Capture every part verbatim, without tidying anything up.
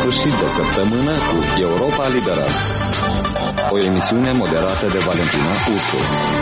sfârșit de săptămână cu Europa Liberă. O emisiune moderată de Valentina Ursu.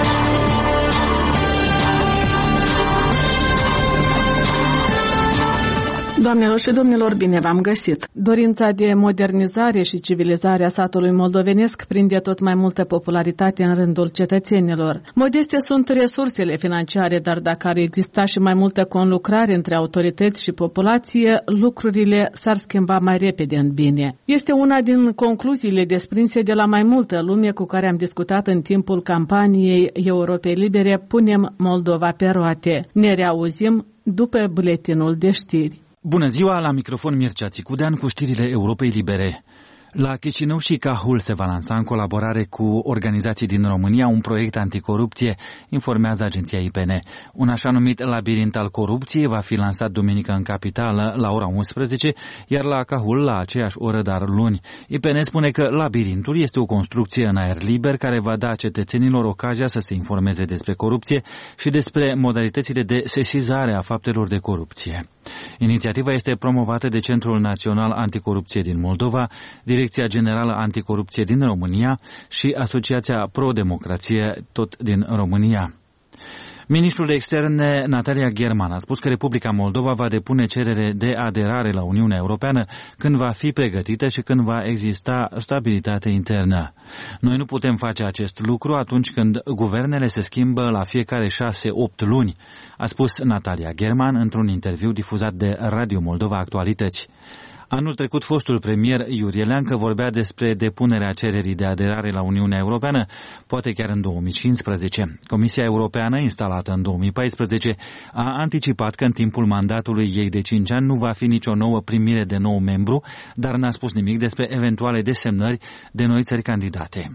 Doamnelor și domnilor, bine v-am găsit! Dorința de modernizare și civilizare a satului moldovenesc prinde tot mai multă popularitate în rândul cetățenilor. Modeste sunt resursele financiare, dar dacă ar exista și mai multă conlucrare între autorități și populație, lucrurile s-ar schimba mai repede în bine. Este una din concluziile desprinse de la mai multă lume cu care am discutat în timpul campaniei Europei Libere. Punem Moldova pe roate. Ne reauzim după buletinul de știri. Bună ziua, la microfon Mircea Țicudean cu știrile Europei Libere. La Chișinău și Cahul se va lansa în colaborare cu organizații din România un proiect anticorupție, informează agenția I P N. Un așa numit labirint al corupției va fi lansat duminică în capitală la ora unsprezece, iar la Cahul la aceeași oră, dar luni. I P N spune că labirintul este o construcție în aer liber care va da cetățenilor ocazia să se informeze despre corupție și despre modalitățile de sesizare a faptelor de corupție. Inițiativa este promovată de Centrul Național Anticorupție din Moldova, Direcția Generală Anticorupție din România și Asociația Pro-Democrație, tot din România. Ministrul de Externe, Natalia German, a spus că Republica Moldova va depune cerere de aderare la Uniunea Europeană când va fi pregătită și când va exista stabilitate internă. Noi nu putem face acest lucru atunci când guvernele se schimbă la fiecare șase-opt luni, a spus Natalia German într-un interviu difuzat de Radio Moldova Actualități. Anul trecut, fostul premier Iurie Leancă vorbea despre depunerea cererii de aderare la Uniunea Europeană, poate chiar în două mii cincisprezece. Comisia Europeană, instalată în două mii paisprezece, a anticipat că în timpul mandatului ei de cinci ani nu va fi nicio nouă primire de nou membru, dar n-a spus nimic despre eventuale desemnări de noi țări candidate.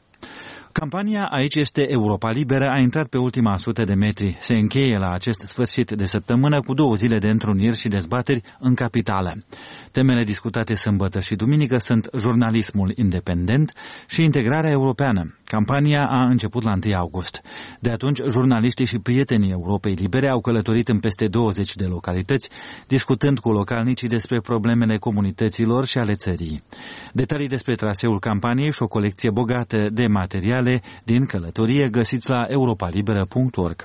Campania Aici este Europa Liberă a intrat pe ultima sută de metri. Se încheie la acest sfârșit de săptămână cu două zile de întruniri și dezbateri în capitală. Temele discutate sâmbătă și duminică sunt jurnalismul independent și integrarea europeană. Campania a început la întâi august. De atunci, jurnaliștii și prietenii Europei Libere au călătorit în peste douăzeci de localități, discutând cu localnicii despre problemele comunităților și ale țării. Detalii despre traseul campaniei și o colecție bogată de materiale din călătorie găsiți la europa liberă punct org.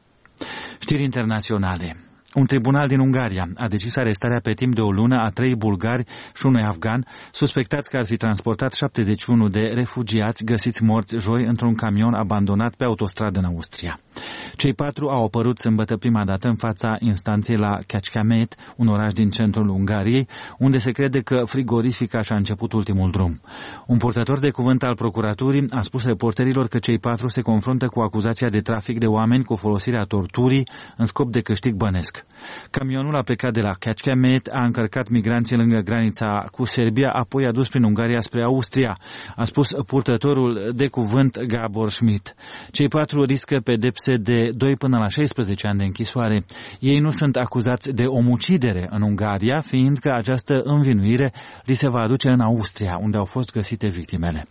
Știri internaționale. Un tribunal din Ungaria a decis arestarea pe timp de o lună a trei bulgari și unui afgan, suspectați că ar fi transportat șaptezeci și unu de refugiați găsiți morți joi într-un camion abandonat pe autostradă în Austria. Cei patru au apărut sâmbătă prima dată în fața instanței la Kecskemét, un oraș din centrul Ungariei, unde se crede că frigorifica și-a început ultimul drum. Un purtător de cuvânt al procuraturii a spus reporterilor că cei patru se confruntă cu acuzația de trafic de oameni cu folosirea torturii în scop de câștig bănesc. Camionul a plecat de la Kecskemét, a încărcat migranții lângă granița cu Serbia, apoi a dus prin Ungaria spre Austria, a spus purtătorul de cuvânt Gabor Schmidt. Cei patru riscă pedepse de doi până la șaisprezece ani de închisoare. Ei nu sunt acuzați de omucidere în Ungaria, fiindcă această învinuire li se va aduce în Austria, unde au fost găsite victimele.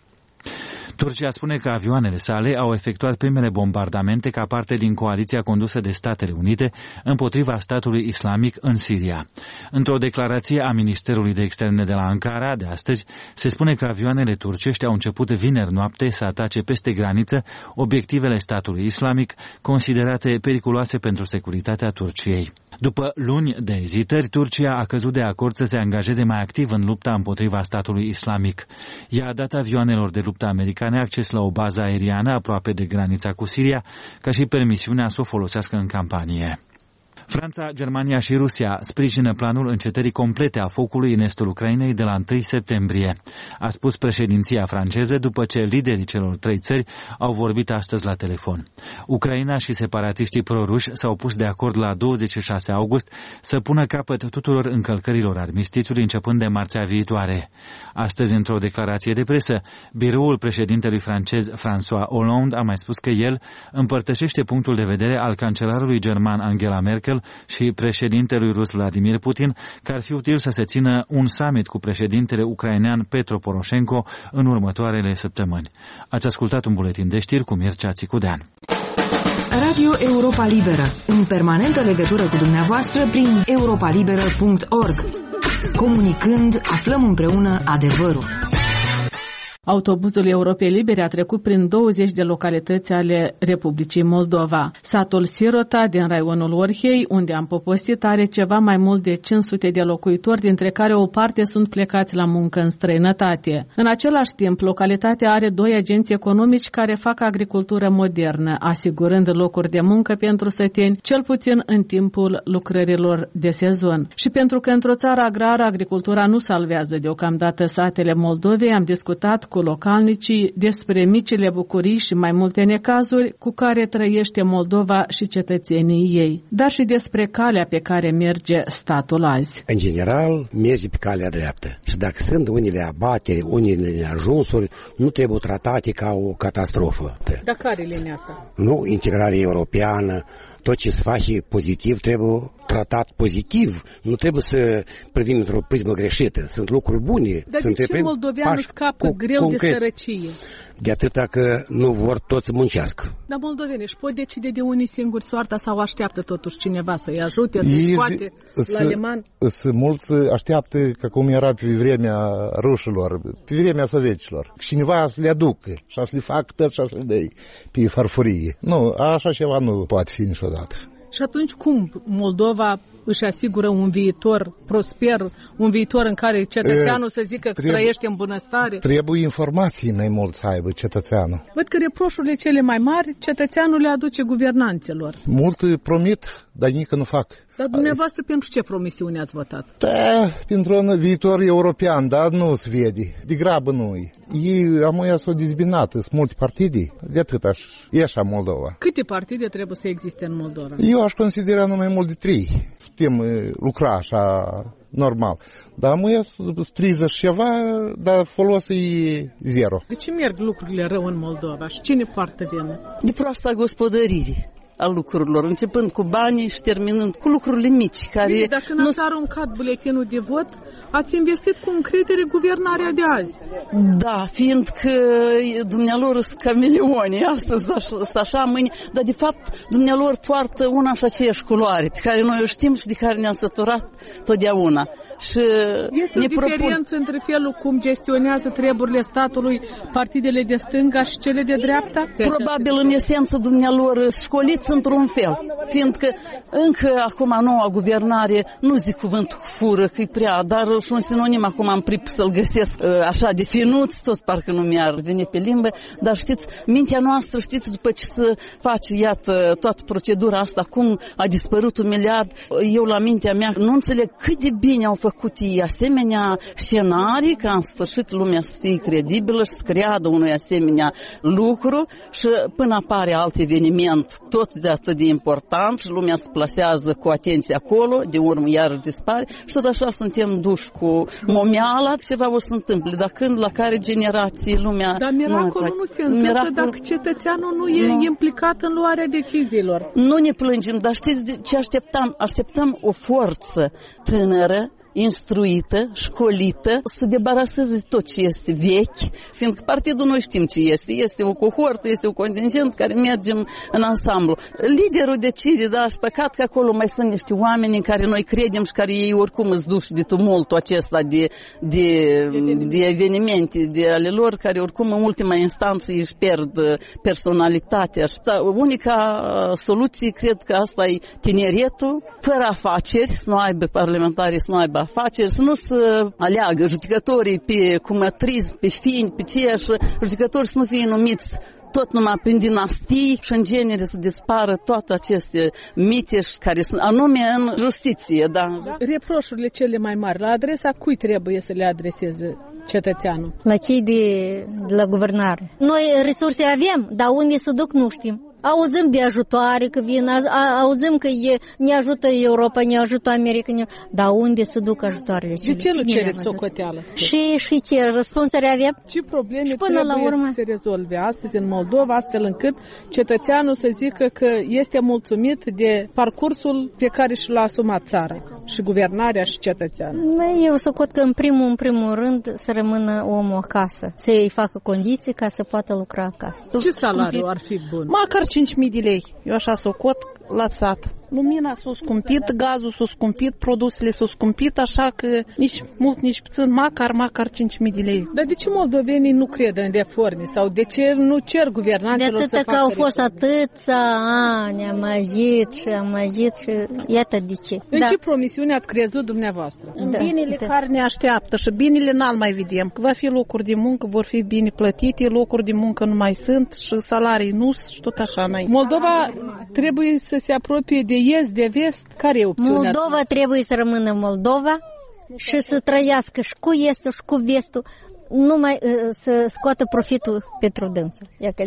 Turcia spune că avioanele sale au efectuat primele bombardamente ca parte din coaliția condusă de Statele Unite împotriva statului islamic în Siria. Într-o declarație a Ministerului de Externe de la Ankara de astăzi, se spune că avioanele turcești au început vineri noapte să atace peste graniță obiectivele statului islamic, considerate periculoase pentru securitatea Turciei. După luni de ezitări, Turcia a căzut de acord să se angajeze mai activ în lupta împotriva statului islamic. Ea a dat avioanelor de luptă americane acces la o bază aeriană aproape de granița cu Siria, ca și permisiunea să o folosească în campanie. Franța, Germania și Rusia sprijină planul încetării complete a focului în estul Ucrainei de la întâi septembrie, a spus președinția franceză după ce liderii celor trei țări au vorbit astăzi la telefon. Ucraina și separatiștii proruși s-au pus de acord la douăzeci și șase august să pună capăt tuturor încălcărilor armistițiului începând de marțea viitoare. Astăzi, într-o declarație de presă, biroul președintelui francez François Hollande a mai spus că el împărtășește punctul de vedere al cancelarului german Angela Merkel și președintelui rus Vladimir Putin că ar fi util să se țină un summit cu președintele ucrainean Petro Poroșenko în următoarele săptămâni. Ați ascultat un buletin de știri cu Mircea Țicudean. Radio Europa Liberă, în permanentă legătură cu dumneavoastră prin europa liberă punct org. Comunicând, aflăm împreună adevărul. Autobuzul Europei Libere a trecut prin douăzeci de localități ale Republicii Moldova. Satul Sirota din raionul Orhei, unde am poposit, are ceva mai mult de cinci sute de locuitori, dintre care o parte sunt plecați la muncă în străinătate. În același timp, localitatea are doi agenți economici care fac agricultură modernă, asigurând locuri de muncă pentru săteni, cel puțin în timpul lucrărilor de sezon. Și pentru că într-o țară agrară agricultura nu salvează deocamdată satele Moldovei, am discutat cu localnicii despre micile bucurii și mai multe necazuri cu care trăiește Moldova și cetățenii ei, dar și despre calea pe care merge statul azi. În general, merge pe calea dreaptă. Și dacă sunt unele abateri, unele neajunsuri, nu trebuie tratate ca o catastrofă. Dar care linia asta? Nu, integrare europeană, tot ce se face pozitiv trebuie tratat pozitiv. Nu trebuie să privim într-o prismă greșită. Sunt lucruri bune. Dar sunt de ce moldoveanul scapă cu, greu concret. de sărăcie? De atâta că nu vor toți să muncească. Dar moldovenii își pot decide de unii singuri soarta sau așteaptă totuși cineva să-i ajute, să-i scoate la liman? Sunt mulți așteaptă ca cum era pe vremea rușilor, pe vremea soveticilor. Cineva să le aducă și să le facă tot și să le dea pe farfurie. Nu, așa ceva nu poate fi niciodată. Și atunci cum Moldova își asigură un viitor prosper, un viitor în care cetățeanul să zică că trebuie, trăiește în bunăstare? Trebuie informații mai mult să aibă cetățeanul. Văd că reproșurile cele mai mari cetățeanul le aduce guvernanților. Mult promit, dar nici nu fac. Dar dumneavoastră pentru ce promisiune ați votat? Da, pentru un viitor european, dar nu se vede. De grabă nu-i. Ei amuia s-o dezbinat, sunt multe partide, de atât aș, e așa Moldova. Câte partide trebuie să existe în Moldova? Eu aș considera numai mult de trei. Putem lucra așa normal. Dar amuia striză și ceva, dar folosul e zero. De ce merg lucrurile rău în Moldova și cine poartă vină? De proasta gospodărire a lucrurilor, începând cu banii și terminând cu lucrurile mici. Care Bine, dacă n-ați nu... aruncat buletinul de vot, ați investit cu încredere guvernarea de azi. Da, fiindcă dumnealor sunt cameleoni, astăzi sunt așa, mâine, dar de fapt dumnealor poartă una și aceeași culoare, pe care noi o știm și de care ne-am săturat totdeauna. Și este o diferență propun... între felul cum gestionează treburile statului partidele de stânga și cele de dreapta? Probabil în esență dumnealor școliți într-un fel, fiindcă încă acum noua guvernare, nu zic cuvântul fură, că e prea, dar și un sinonim acum am prip să-l găsesc așa de finuț, toți parcă nu mi-ar veni pe limbă, dar știți, mintea noastră, știți, după ce se face, iată, toată procedura asta, cum a dispărut un miliard, eu la mintea mea nu înțeleg cât de bine au făcut asemenea scenarii ca în sfârșit lumea să fie credibilă și să creadă unui asemenea lucru și până apare alt eveniment tot de atât de important și lumea se plasează cu atenție acolo, de urmă iar dispare și tot așa suntem duși cu momeala, ceva o să întâmple, dar când, la care generații lumea... Dar miracolul nu, nu se întâmplă miracol... dacă cetățeanul nu e nu. implicat în luarea deciziilor. Nu ne plângem, dar știți ce așteptam? Așteptăm o forță tânără, instruită, școlită, să debaraseze tot ce este vechi, fiindcă partidul noi știm ce este. Este o cohortă, este un contingent care mergem în ansamblu. Liderul decide, da, și păcat că acolo mai sunt niște oameni în care noi credem și care ei oricum îți duși de tumultul acesta de, de, de evenimente de ale lor, care oricum în ultima instanță își pierd personalitatea. Unica soluție, cred că asta e tineretul, fără afaceri, să nu aibă parlamentarii, să nu aibă afaceri, să nu se aleagă judecătorii pe cumătrism, pe fini, pe ceea și judecătorii să nu fie numiți tot numai prin dinastii și în genere să dispară toate aceste mitești care sunt anume în justiție. Da? Da? Reproșurile cele mai mari, la adresa cui trebuie să le adreseze cetățeanul? La cei de, de la guvernare. Noi resurse avem, dar unde se duc nu știm. Auzim de ajutoare că vin, auzim că e, ne ajută Europa, ne ajută America, ne... dar unde se duc ajutoarele? De ce nu cereți socoteală? Și, și ce răspunsuri avem? Ce probleme și până trebuie la urmă... să se rezolve astăzi în Moldova, astfel încât cetățeanul să zică că este mulțumit de parcursul pe care și l-a asumat țara și guvernarea și cetățeanul? Eu socot că în primul, în primul rând să rămână omul acasă, să-i facă condiții ca să poată lucra acasă. Ce salariu ar fi bun? Măcar cinci mii de lei. Eu așa socot la sat. Lumina s-a scumpit, gazul s-a scumpit, produsele s-au scumpit, așa că nici mult, nici puțin, măcar, măcar cinci mii de lei. Dar de ce moldovenii nu cred în reforme sau de ce nu cer guvernanților să facă? De atâta că au fost atâția ani, am agit și am agit și iată de ce. În da. ce promisiune ați crezut dumneavoastră? În da. binele da. care ne așteaptă și binele n-al mai vedem. Că va fi locuri de muncă, vor fi bine plătite, locuri de muncă nu mai sunt și salarii nu și tot așa înainte. Moldova trebuie să se apropie de est, de vest? Care e opțiunea? Moldova trebuie să rămână Moldova și să trăiască și cu estul și cu vestul, numai uh, să scoată profitul pentru dânsul.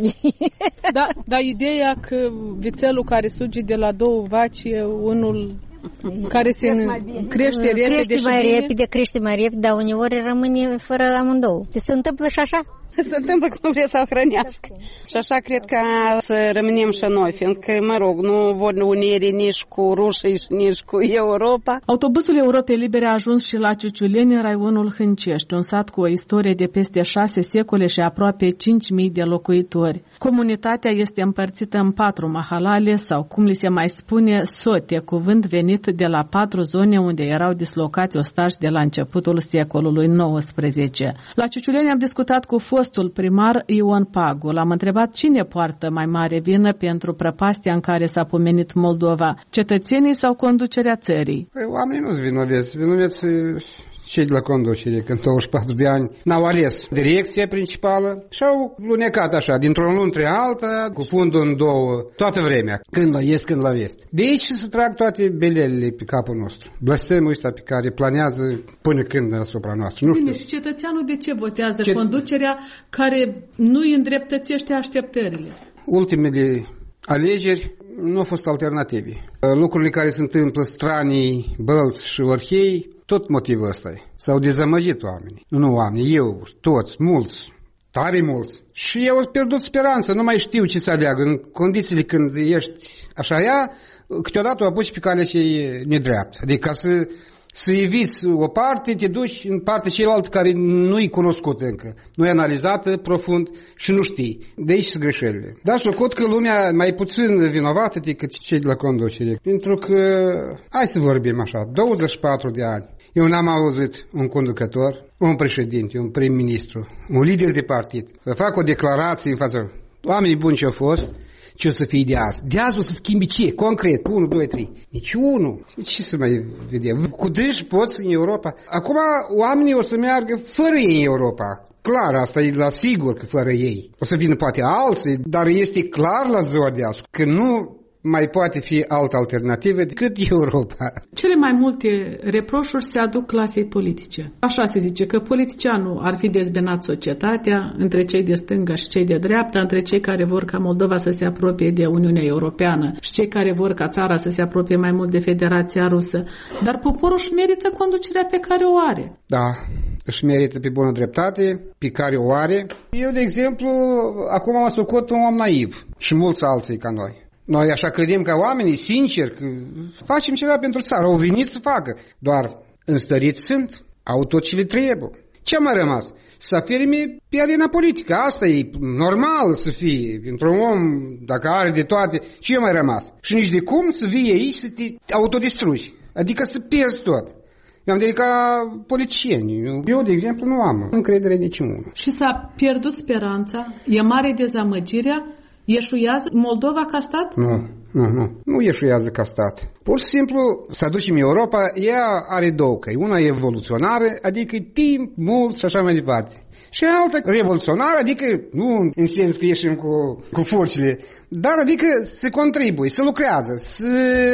Da, dar ideea că vițelul care suge de la două vaci e unul care se crește repede crește și mai bine? repede, crește mai repede, dar uneori rămâne fără amândouă. Se întâmplă și așa? Se întâmplă că nu vrea să-l hrănească. Și așa cred că să rămânem și noi, fiindcă, mă rog, nu vor unire nici cu rușii și nici cu Europa. Autobuzul Europei Libere a ajuns și la Ciuciuleni, în raionul Hâncești, un sat cu o istorie de peste șase secole și aproape cinci mii de locuitori. Comunitatea este împărțită în patru mahalale sau, cum li se mai spune, sote, cuvânt venit de la patru zone unde erau dislocați ostași de la începutul secolului nouăsprezece. La Ciuciuleni am discutat cu fostul primar Ion Pagu. L-am întrebat cine poartă mai mare vină pentru prăpastia în care s-a pomenit Moldova, cetățenii sau conducerea țării? Păi, oamenii nu-s vinoveți, vinoveți cei de la conducere, când douăzeci și patru de ani n-au ales direcția principală și au lunecat așa, dintr-o lună între alta, cu fundul în două, toată vremea, când la est, când la vest. De aici se trag toate belelele pe capul nostru. Blestemul ăsta pe care planează până când asupra noastră. Nu Bine, știu. și cetățeanul de ce votează Ce... conducerea care nu îi îndreptățește așteptările? Ultimele alegeri nu au fost alternative. Lucrurile care se întâmplă, stranii, bălți și orhei, tot motivul ăsta e. S-au dezamăgit oamenii. Nu, nu oamenii, eu, toți, mulți, tare mulți. Și eu au pierdut speranță, nu mai știu ce să aleagă. În condițiile când ești așa ea, câteodată o apuci pe calea ce e nedreaptă. Adică ca să, să eviți o parte, te duci în partea cealaltă care nu-i cunoscută încă. Nu e analizată profund și nu știi. De aici sunt greșelile. Dar socot că lumea mai puțin vinovată decât cei de la conducere. Pentru că, hai să vorbim așa, douăzeci și patru de ani. Eu n-am auzit un conducător, un președinte, un prim-ministru, un lider de partid, să facă o declarație în fața oamenii buni ce au fost, ce o să fie de azi. De azi o să schimbi ce? Concret, unu, doi, trei. Nici unul. Ce să mai vedem? Cu drept poți în Europa. Acum oamenii o să meargă fără ei în Europa. Clar, asta e la sigur că fără ei. O să vină poate alții, dar este clar la ziua de azi că nu mai poate fi altă alternativă decât Europa. Cele mai multe reproșuri se aduc clasei politice. Așa se zice că politicianul ar fi dezbinat societatea între cei de stânga și cei de dreapta, între cei care vor ca Moldova să se apropie de Uniunea Europeană și cei care vor ca țara să se apropie mai mult de Federația Rusă. Dar poporul își merită conducerea pe care o are. Da, își merită pe bună dreptate, pe care o are. Eu, de exemplu, acum am socot un om naiv și mulți alții ca noi. Noi așa credem ca oamenii, sincer, că facem ceva pentru țară. Au venit să facă. Doar înstăriți sunt, au tot ce le trebuie. Ce a mai rămas? Să afirme pe arena politică. Asta e normal să fie. Pentru un om, dacă are de toate, ce a mai rămas? Și nici de cum să vii aici să te autodistrugi. Adică să pierzi tot. Eu am de ca politicieni. Eu, de exemplu, nu am încredere niciunul. Și s-a pierdut speranța? E mare dezamăgirea? Ieșuiază Moldova ca stat? Nu, nu, nu. Nu ieșuiază ca stat. Pur și simplu, să aducem Europa, ea are două căi. Una e evoluționară, adică timp, mult și așa mai departe. Și alta revoluționară, adică nu în sens că ieșim cu, cu forțele, dar adică se contribuie, se lucrează, se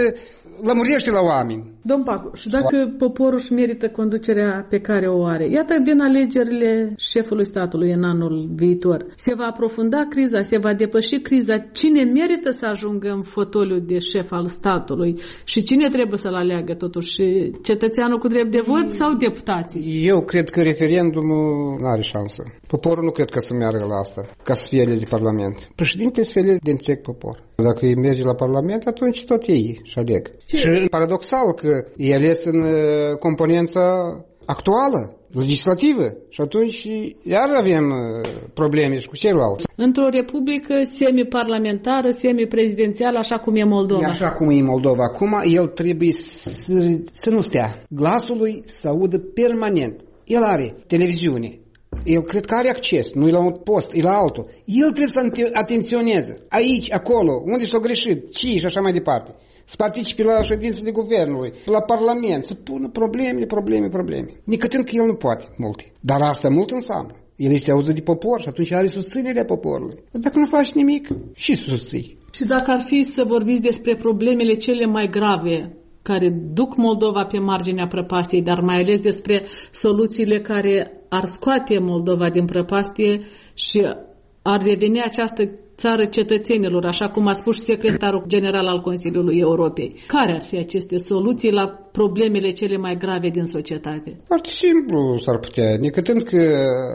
lămurește la oameni. Domn Pagu, și dacă poporul își merită conducerea pe care o are, iată vin alegerile șefului statului în anul viitor. Se va aprofunda criza, se va depăși criza. Cine merită să ajungă în fotoliul de șef al statului și cine trebuie să-l aleagă totuși? Cetățeanul cu drept de vot sau deputații? Eu cred că referendumul nu are șansă. Poporul nu cred că să meargă la asta, ca să fie ales de Parlament. Președintele să fie ales de întreg popor. Dacă ei merge la Parlament, atunci tot ei și aleg. Ce? Și paradoxal că e ales în componența actuală. legislativă și atunci iar avem probleme și cu celălalt. Într-o republică semi-parlamentară, semi-prezidențială, așa cum e Moldova. E așa cum e Moldova acum, el trebuie să, să nu stea. Glasul lui să audă permanent. El are televiziune. El cred că are acces, nu e la un post, e la altul. El trebuie să atenționeze. Aici, acolo, unde s-a greșit, ce și așa mai departe. Să participe la ședințele guvernului, la parlament, să pună probleme, probleme, probleme. Nicătând că el nu poate multe. Dar asta mult înseamnă. El este auzit de popor și atunci are susținerea poporului. Dacă nu faci nimic, și susții. Și dacă ar fi să vorbiți despre problemele cele mai grave care duc Moldova pe marginea prăpastiei, dar mai ales despre soluțiile care ar scoate Moldova din prăpastie și ar reveni această țară cetățenilor, așa cum a spus și secretarul general al Consiliului Europei. Care ar fi aceste soluții la problemele cele mai grave din societate? Foarte simplu s-ar putea. Nicătând că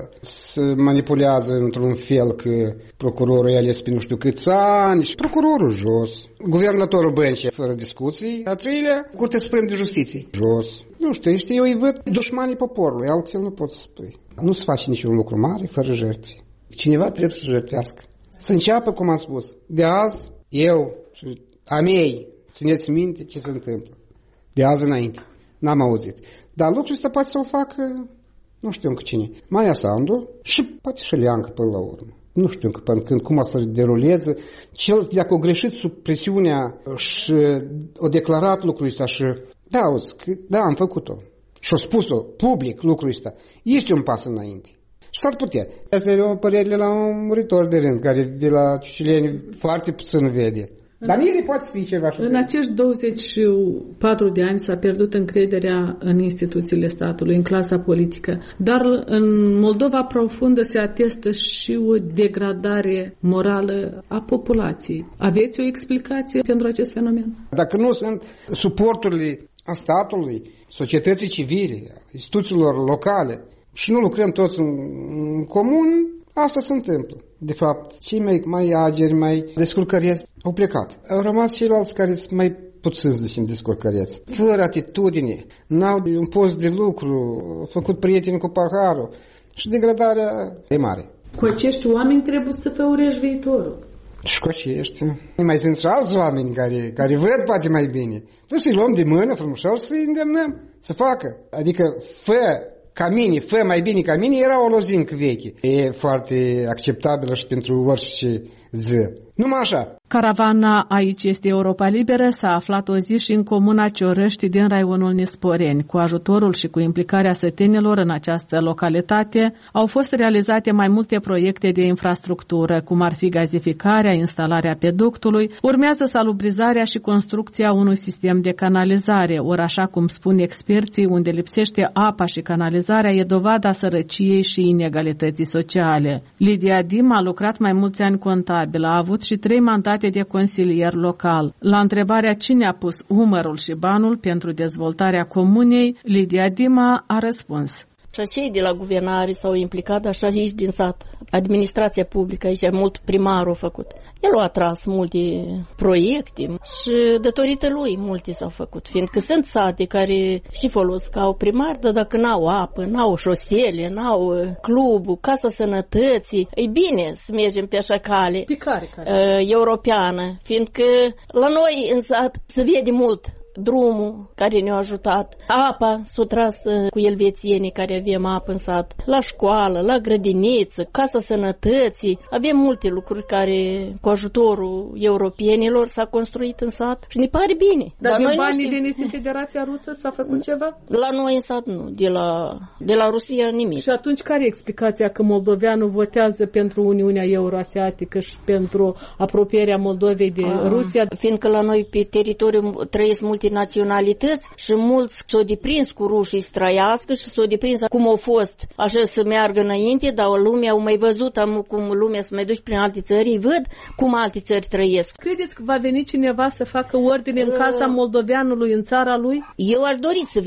se manipulează într-un fel că procurorul e ales pe nu știu câți ani și procurorul jos, guvernatorul băncii fără discuții, a treilea, Curtea Supremă de Justiție jos. Nu știu, ești, eu îi văd dușmanii poporului, altfel nu pot să spui. Nu se face niciun lucru mare fără jertfe. Cineva trebuie să jertfească. Să înceapă, cum am spus, de azi, eu și a mei, țineți minte ce se întâmplă. De azi înainte. N-am auzit. Dar lucrul ăsta poate să-l facă, nu știu încă cine, Maia Sandu și poate și Leancă până la urmă. Nu știu încă până când, cum să deruleze. Cel, dacă o greșit sub presiunea și o declarat lucrul ăsta și da, auzi, că, da, am făcut-o. Și o spus-o public lucrul ăsta. Este un pas înainte. Și s-ar putea. Asta e o părere la un muritor de rând, care de la ciucileni foarte puțin vede. Dar mie poate să fie ceva. În acești douăzeci și patru de ani s-a pierdut încrederea în instituțiile statului, în clasa politică. Dar în Moldova profundă se atestă și o degradare morală a populației. Aveți o explicație pentru acest fenomen? Dacă nu sunt suporturile a statului, societății civile, instituțiilor locale, și nu lucrăm toți în, în comun, asta se întâmplă. De fapt, cei mai, mai ageri, mai descurcăreți au plecat. Au rămas ceilalți care sunt mai puțin, să zicem, descurcăreți. Fără atitudine, n-au un post de lucru, au făcut prieteni cu paharul și degradarea e mare. Cu acești oameni trebuie să făurești viitorul. Și cu aceștia. Mai sunt și alți oameni care, care văd poate mai bine. Nu să-i luăm de mână frumos și să-i îndemnăm să facă. Adică, fă ca mine, fă mai bine ca mine, era o lozincă veche. E foarte acceptabilă și pentru orice zi. Numai așa. Caravana Aici este Europa Liberă s-a aflat o zi și în comuna Ciorăști din raionul Nisporeni. Cu ajutorul și cu implicarea sătenilor în această localitate au fost realizate mai multe proiecte de infrastructură, cum ar fi gazificarea, instalarea peductului, urmează salubrizarea și construcția unui sistem de canalizare, ori așa cum spun experții, unde lipsește apa și canalizarea e dovada sărăciei și inegalității sociale. Lidia Dim a lucrat mai mulți ani contabil, a avut și trei mandate de consilier local. La întrebarea cine a pus umărul și banul pentru dezvoltarea comunei, Lidia Dima a răspuns. Și cei de la guvernare s-au implicat, așa aici din sat. Administrația publică, aici mult primarul a făcut. El a atras multe proiecte și datorită lui multe s-au făcut. Fiindcă sunt sate care și folosesc primar, dar dacă n-au apă, n-au șosele, n-au clubul, casa sănătății, e bine să mergem pe așa cale pe care, care? Uh, europeană. Fiindcă la noi în sat se vede mult drumul care ne-a ajutat, apa s-a tras cu elvețienii care avem apă în sat, la școală, la grădiniță, casa sănătății, avem multe lucruri care cu ajutorul europenilor s-a construit în sat și ne pare bine. Dar, Dar din banii știm... veniți din Federația Rusă s-a făcut ceva? La noi în sat nu, de la, de la Rusia nimic. Și atunci care e explicația că moldoveanul votează pentru Uniunea Euroasiatică și pentru apropierea Moldovei de A. Rusia? Fiindcă la noi pe teritoriu trăiesc multe naționalități și mulți s-au deprins cu rușii să trăiască și s-au deprins cum au fost așa să meargă înainte, dar lumea au mai văzut am, cum lumea să mai duci prin alte țări, îi văd cum alte țări trăiesc. Credeți că va veni cineva să facă ordine în casa moldoveanului, în țara lui? Eu aș dori să vină.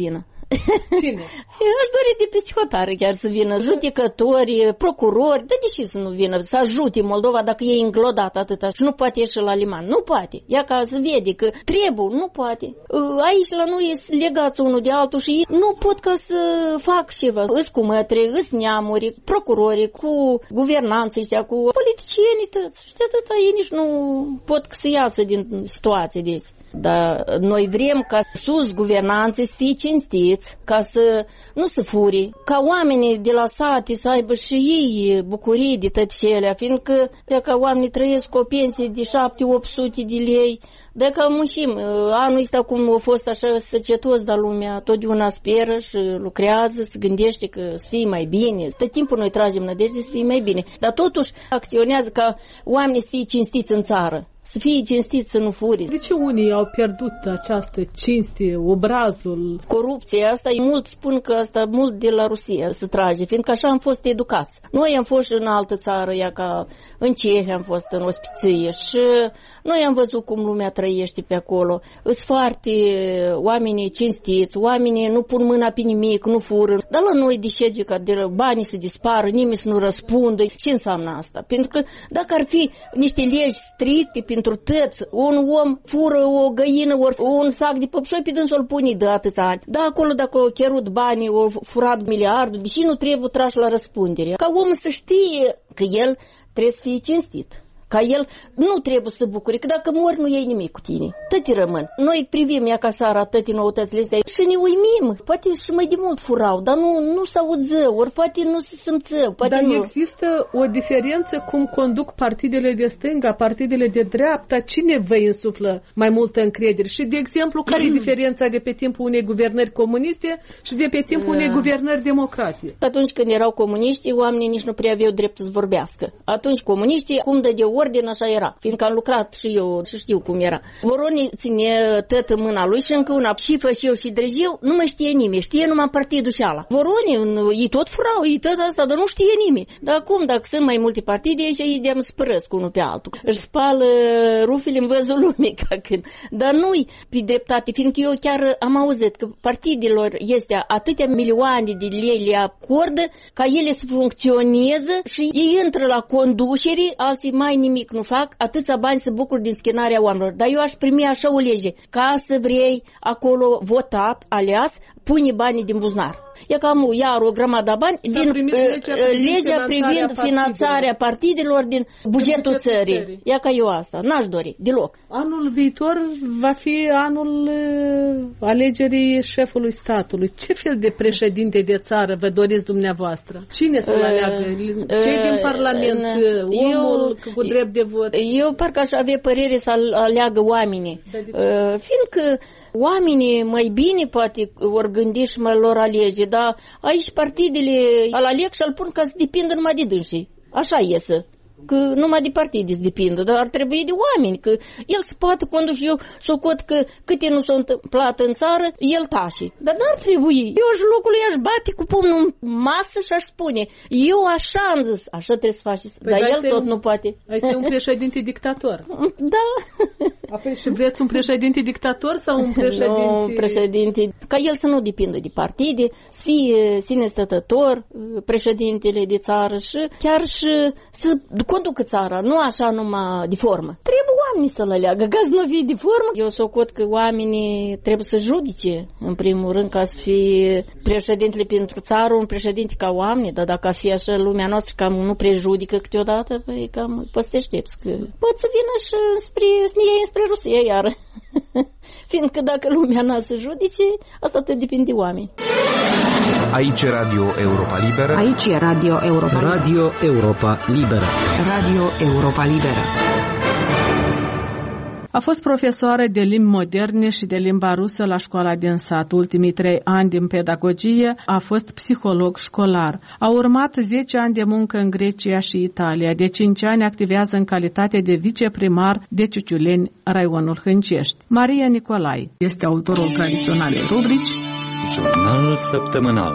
Cine? Aș dori de peste hotare chiar să vină judecători, procurori, dar de ce să nu vină? Să ajute Moldova dacă e înglodat atâta și nu poate ieși la liman. Nu poate. Ia ca să vede că trebuie, nu poate. Aici la noi e legați unul de altul și nu pot ca să fac ceva. Îs cu mătre, îs neamuri, procurori, cu guvernanții ăștia, cu politicienii tăți. Și de atâta ei nici nu pot să iasă din situații de astea. Dar noi vrem ca sus guvernanții să fie cinstiți, ca să nu se furi, ca oamenii de la sate să aibă și ei bucurii de tăcelea, fiindcă dacă oamenii trăiesc cu o pensie de șapte opt sute de lei, dacă muncim, anul ăsta cum a fost așa săcetos, dar lumea totdeauna speră și lucrează, se gândește că să fie mai bine. Tot timpul noi tragem nădejde să fie mai bine, dar totuși acționează ca oamenii să fie cinstiți în țară. Să fie cinstiți, să nu furi. De ce unii au pierdut această cinste, obrazul? Corupția asta, e mult spun că asta mult de la Rusia se trage, fiindcă așa am fost educați. Noi am fost și în altă țară, ea ca în Cehia am fost în ospiție și noi am văzut cum lumea trăiește pe acolo. Sunt foarte oamenii cinstiți, oamenii nu pun mâna pe nimic, nu fură. Dar la noi de ce ca de banii să dispară, nimeni să nu răspundă. Ce înseamnă asta? Pentru că dacă ar fi niște legi stricte pentru tăți, un om fură o găină ori un sac de păpșoi, pe dânsul îl pune de atâția ani. Da, acolo dacă o cherut banii, o furat miliardul, deși nu trebuie trași la răspundere. Ca om să știe că el trebuie să fie cinstit. Ca el nu trebuie să bucure, că dacă mori nu iei nimic cu tine. Tăti rămân. Noi privim ea ca seara tăti noutățile astea și ne uimim. Poate și mai de mult furau, dar nu, nu se auză, ori poate nu se simță. Dar nu există o diferență cum conduc partidele de stânga, partidele de dreapta, cine vă insuflă mai multă încredere? Și, de exemplu, care e diferența de pe timpul unei guvernări comuniste și de pe timpul unei guvernări democrate? Atunci când erau comuniștii, oamenii nici nu prea aveau dreptul să vorbească. Atunci comuniștii, cum dă de ordine, așa era. Fiindcă am lucrat și eu și știu cum era. Voroni ține tătă mâna lui și încă una. Și Fășeu și Drăjiu nu mai știe nimeni. Știe numai partidul și ala. Voroni, ei tot furau, ei tot asta, dar nu știe nimeni. Dar acum, dacă sunt mai multe partide, ei de-am spărăsc unul pe altul. Își spală rufile în văzul lumii ca când. Dar nu-i pe dreptate, fiindcă eu chiar am auzit că partidelor este atâtea milioane de lei le acordă ca ele să funcționeze și ei intră la conducere, alții mai nimic nu fac, atâția bani se bucur din schinarea oamenilor. Dar eu aș primi așa o lege. Ca să vrei acolo votat, aleas, pune banii din buzunar. E cam iar o grămadă bani din legea, legea privind finanțarea partidelor din bugetul țării. țării. Ia ca eu asta. N-aș dori, deloc. Anul viitor va fi anul alegerii șefului statului. Ce fel de președinte de țară vă doriți dumneavoastră? Cine să-l aleagă? Cei din Parlament? Omul eu, cu drept de vot? Eu parcă aș avea părere să aleagă oamenii. Fiindcă oamenii mai bine poate ori gândi și mai lor alege, dar aici partidele îl aleg și îl pun ca să depindă numai de dânsii. Așa iese. Că numai de partide se depindă, dar ar trebui de oameni, că el se poate conduce. Eu socot că câte nu s-au întâmplat în țară, el tași. Dar n-ar trebui. Eu aș locului aș bate cu pumnul în masă și aș spune, eu așa am zis, așa trebuie să faceți. Păi dar el tot un, nu poate. Este un președinte dictator. Da. Apoi și vreți un președinte dictator sau un președinte? Nu, un președinte. Ca el să nu depindă de partide, să fie sine stătător, președintele de țară și chiar și să conducă țara, nu așa numai de formă. Trebuie oamenii să-l aleagă, ca să nu fie de formă. Eu socot că oamenii trebuie să judice, în primul rând, ca să fie președintele pentru țară, un președinte ca oameni, dar dacă ar fi așa lumea noastră, cam nu prejudică câteodată, păi cam poți să te aștepți că pot să vină și spre, să ne iei spre Rusia iară. Fiindcă dacă lumea n-a să judice, asta te depinde de oameni. Aici e Radio Europa Liberă. Aici e Radio Europa Liberă. Radio Europa Liberă. Radio Europa Liberă. A fost profesoară de limbi moderne și de limba rusă la școala din sat. Ultimii trei ani din pedagogie a fost psiholog școlar. A urmat zece ani de muncă în Grecia și Italia. De cinci ani activează în calitate de viceprimar de Ciuciuleni, raionul Hâncești. Maria Nicolai este autorul tradiționalei rubrici Jurnal săptămânal.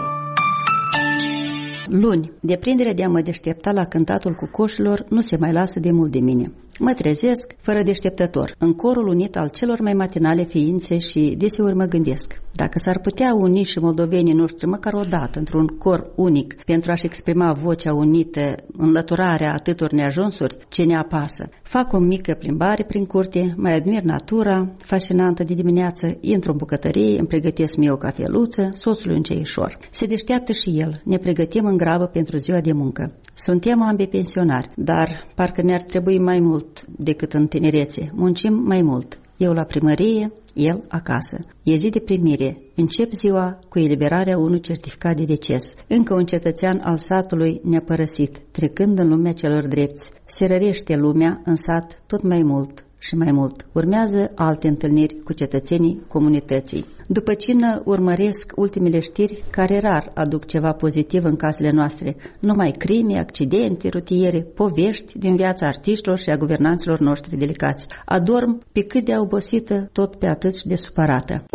Luni, deprinderea de a mă deștepta la cântatul cu coșilor nu se mai lasă de mult de mine. Mă trezesc, fără deșteptător, în corul unit al celor mai matinale ființe și deseori mă gândesc. Dacă s-ar putea uni și moldovenii noștri măcar o dată într-un cor unic pentru a-și exprima vocea unită, înlăturarea atâtor neajunsuri ce ne apasă. Fac o mică plimbare prin curte, mai admir natura fascinantă de dimineață, intru în bucătărie, îmi pregătesc mie o cafeluță, soțul un ceișor. Se deșteaptă și el, ne pregătim în grabă pentru ziua de muncă. Suntem ambii pensionari, dar parcă ne-ar trebui mai mult decât în tinerețe. Muncim mai mult. Eu la primărie, el acasă. E zi de primire. Încep ziua cu eliberarea unui certificat de deces. Încă un cetățean al satului ne-a părăsit, trecând în lumea celor drepți. Se rărește lumea în sat tot mai mult și mai mult. Urmează alte întâlniri cu cetățenii comunității. După cină urmăresc ultimele știri care rar aduc ceva pozitiv în casele noastre. Numai crime, accidente, rutiere, povești din viața artiștilor și a guvernanților noștri delicați. Adorm pe cât de obosită, tot pe atât și de supărată.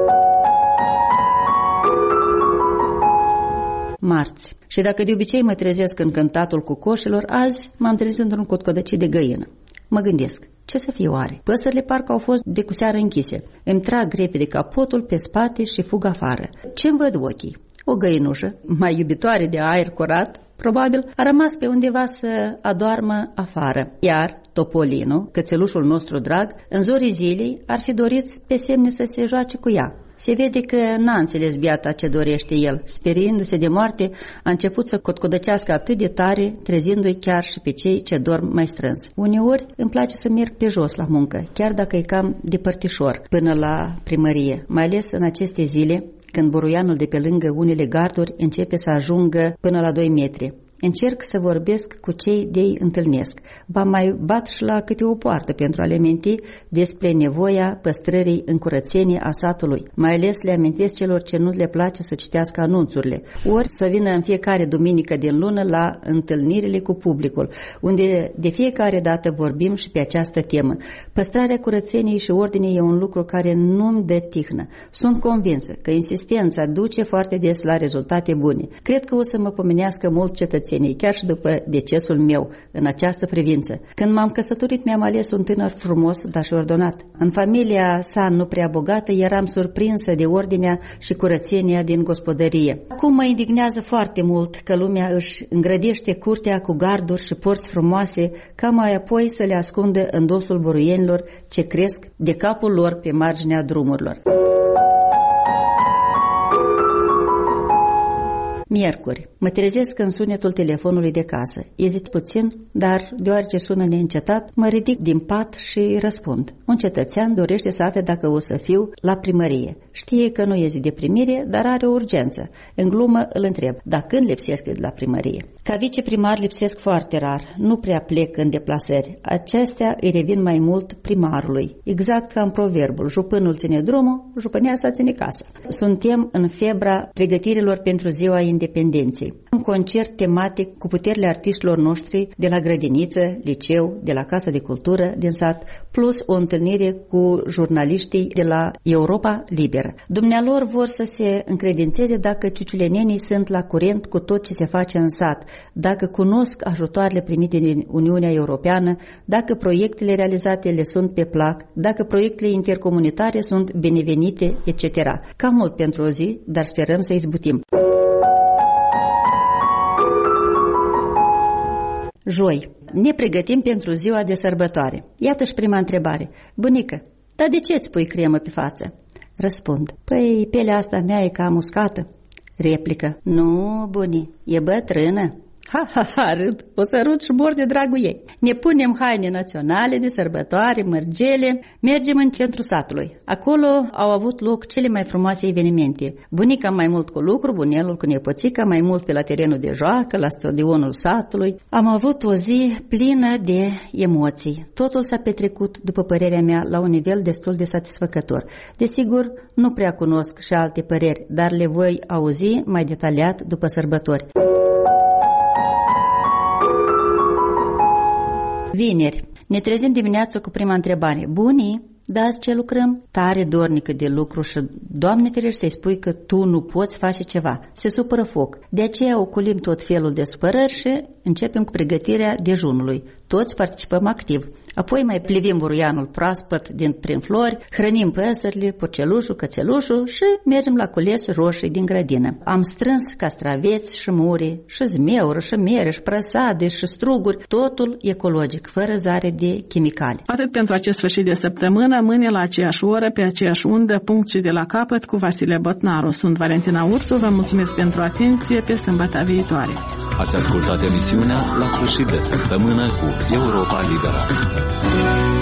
Marți. Și dacă de obicei mă trezesc în cântatul cu coșilor, azi m-am trezit într-un cotcodăcit de găină. Mă gândesc, ce să fie oare? Păsările parcă au fost de cu seară închise. Îmi trag repede capotul pe spate și fug afară. Ce-mi văd ochii? O găinușă, mai iubitoare de aer curat, probabil, a rămas pe undeva să adoarmă afară. Iar Topolinu, cățelușul nostru drag, în zorii zilei ar fi dorit pe semne să se joace cu ea. Se vede că n-a înțeles biata ce dorește el. Speriindu-se de moarte, a început să cotcodăcească atât de tare, trezindu-i chiar și pe cei ce dorm mai strâns. Uneori îmi place să merg pe jos la muncă, chiar dacă e cam depărtișor, până la primărie, mai ales în aceste zile, când buruianul de pe lângă unele garduri începe să ajungă până la doi metri. Încerc să vorbesc cu cei de-i întâlnesc. Ba mai bat și la câte o poartă pentru a le minti despre nevoia păstrării în curățenie a satului. Mai ales le amintesc celor ce nu le place să citească anunțurile. Ori să vină în fiecare duminică din lună la întâlnirile cu publicul, unde de fiecare dată vorbim și pe această temă. Păstrarea curățeniei și ordinei e un lucru care nu-mi dă tihnă. Sunt convinsă că insistența duce foarte des la rezultate bune. Cred că o să mă pomenească mult cetățenii, chiar și după decesul meu, în această privință. Când m-am căsătorit, mi-am ales un tânăr frumos, dar și ordonat. În familia sa nu prea bogată, eram surprinsă de ordinea și curățenia din gospodărie. Acum mă indignează foarte mult că lumea își îngrădește curtea cu garduri și porți frumoase, ca mai apoi să le ascundă în dosul buruienilor ce cresc de capul lor pe marginea drumurilor. Miercuri. Mă trezesc în sunetul telefonului de casă. Ezit puțin, dar deoarece sună neîncetat, mă ridic din pat și răspund. Un cetățean dorește să afle dacă o să fiu la primărie. Știe că nu e zi de primire, dar are o urgență. În glumă îl întreb, dar când lipsesc eu de la primărie? Ca viceprimar lipsesc foarte rar, nu prea plec în deplasări. Acestea îi revin mai mult primarului. Exact ca în proverbul, jupânul ține drumul, jupâneasa ține casa. Suntem în febra pregătirilor pentru ziua independenței. Un concert tematic cu puterile artiștilor noștri de la grădiniță, liceu, de la Casa de Cultură din sat, plus o întâlnire cu jurnaliștii de la Europa Liberă. Dumnealor vor să se încredințeze dacă ciuciulenenii sunt la curent cu tot ce se face în sat, dacă cunosc ajutoarele primite din Uniunea Europeană, dacă proiectele realizate le sunt pe plac, dacă proiectele intercomunitare sunt binevenite, et cetera. Cam mult pentru o zi, dar sperăm să izbutim. Joi. Ne pregătim pentru ziua de sărbătoare. Iată-și prima întrebare. Bunică, dar de ce îți pui cremă pe față? Răspund. Păi, pielea asta mea e cam uscată. Replică. Nu, buni, e bătrână. Ha, ha, ha, râd. O să râd și mor de dragul ei. Ne punem haine naționale de sărbătoare, mărgele, mergem în centrul satului. Acolo au avut loc cele mai frumoase evenimente. Bunica mai mult cu lucru, bunelul cu nepoțica, mai mult pe la terenul de joacă, la stadionul satului. Am avut o zi plină de emoții. Totul s-a petrecut, după părerea mea, la un nivel destul de satisfăcător. Desigur, nu prea cunosc și alte păreri, dar le voi auzi mai detaliat după sărbători. Vineri. Ne trezim dimineața cu prima întrebare. Bunii, da, ce lucrăm? Tare dornică de lucru și, Doamne ferește, să-i spui că tu nu poți face ceva. Se supără foc. De aceea ocolim tot felul de supărări și începem cu pregătirea dejunului. Toți participăm activ. Apoi mai plivim buruianul proaspăt din prin flori, hrănim păsările, porcelușul, cățelușul și mergem la cules roșii din grădină. Am strâns castraveți și muri, și zmeură, și mere, și prăsade, și struguri, totul ecologic, fără zare de chimicale. Atât pentru acest sfârșit de săptămână, mâine la aceeași oră, pe aceeași undă, punct și de la capăt cu Vasile Botnaru. Sunt Valentina Ursu, vă mulțumesc pentru atenție, pe sâmbătă viitoare. Ați ascultat emisiunea La sfârșit de săptămână cu Europa Liberă.